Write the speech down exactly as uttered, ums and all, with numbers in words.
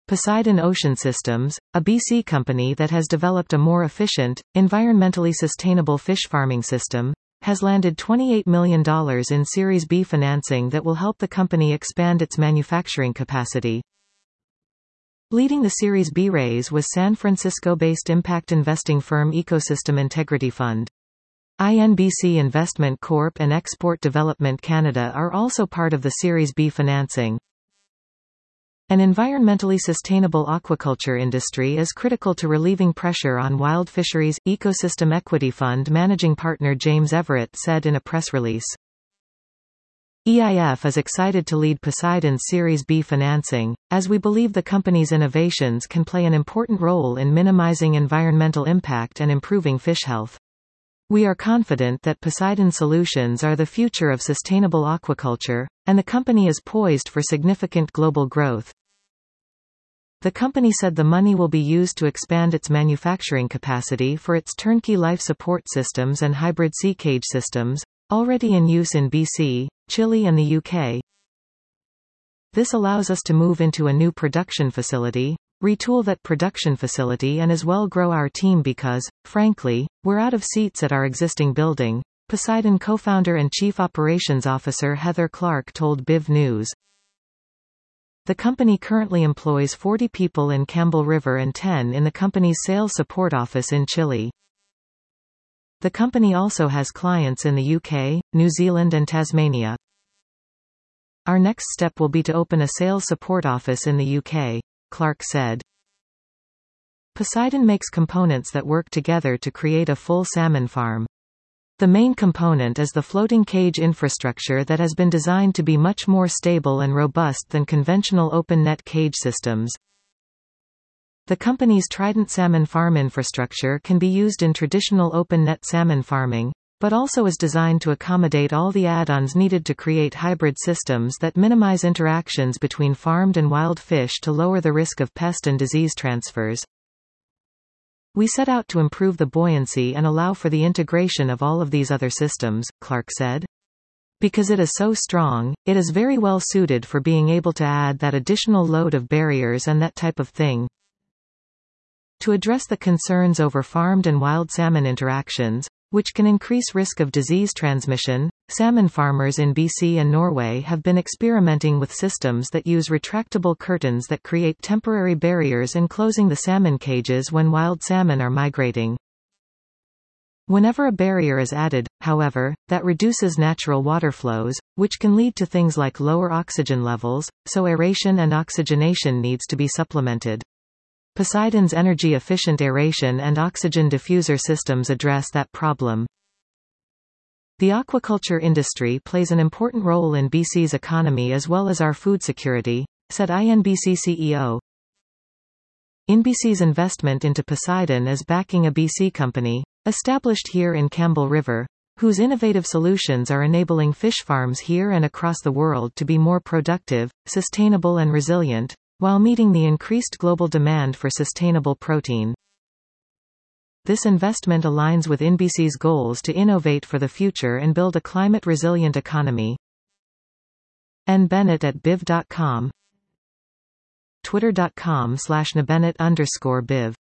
Poseidon Ocean Systems, a B C company that has developed a more efficient, environmentally sustainable fish farming system, has landed twenty-eight million dollars in Series B financing that will help the company expand its manufacturing capacity. Leading the Series B raise was San Francisco-based impact investing firm Ecosystem Integrity Fund. I N B C Investment Corp and Export Development Canada are also part of the Series B financing. An environmentally sustainable aquaculture industry is critical to relieving pressure on wild fisheries, Ecosystem Equity Fund managing partner James Everett said in a press release. E I F is excited to lead Poseidon's Series B financing, as we believe the company's innovations can play an important role in minimizing environmental impact and improving fish health. We are confident that Poseidon solutions are the future of sustainable aquaculture, and the company is poised for significant global growth. The company said the money will be used to expand its manufacturing capacity for its turnkey life support systems and hybrid sea cage systems, already in use in B C, Chile and the U K. This allows us to move into a new production facility, retool that production facility and as well grow our team because, frankly, we're out of seats at our existing building, Poseidon co-founder and chief operations officer Heather Clark told B I V News. The company currently employs forty people in Campbell River and ten in the company's sales support office in Chile. The company also has clients in the U K, New Zealand and Tasmania. Our next step will be to open a sales support office in the U K, Clark said. Poseidon makes components that work together to create a full salmon farm. The main component is the floating cage infrastructure that has been designed to be much more stable and robust than conventional open-net cage systems. The company's Trident salmon farm infrastructure can be used in traditional open-net salmon farming, but also is designed to accommodate all the add-ons needed to create hybrid systems that minimize interactions between farmed and wild fish to lower the risk of pest and disease transfers. We set out to improve the buoyancy and allow for the integration of all of these other systems, Clark said. Because it is so strong, it is very well suited for being able to add that additional load of barriers and that type of thing. To address the concerns over farmed and wild salmon interactions, which can increase risk of disease transmission, salmon farmers in B C and Norway have been experimenting with systems that use retractable curtains that create temporary barriers enclosing the salmon cages when wild salmon are migrating. Whenever a barrier is added, however, that reduces natural water flows, which can lead to things like lower oxygen levels, so aeration and oxygenation needs to be supplemented. Poseidon's energy-efficient aeration and oxygen diffuser systems address that problem. The aquaculture industry plays an important role in B C's economy as well as our food security, said I N B C C E O. I N B C's investment into Poseidon is backing a B C company, established here in Campbell River, whose innovative solutions are enabling fish farms here and across the world to be more productive, sustainable and resilient, while meeting the increased global demand for sustainable protein. This investment aligns with I N B C's goals to innovate for the future and build a climate-resilient economy. N Bennett at biv dot com, twitter dot com slash nbennett underscore biv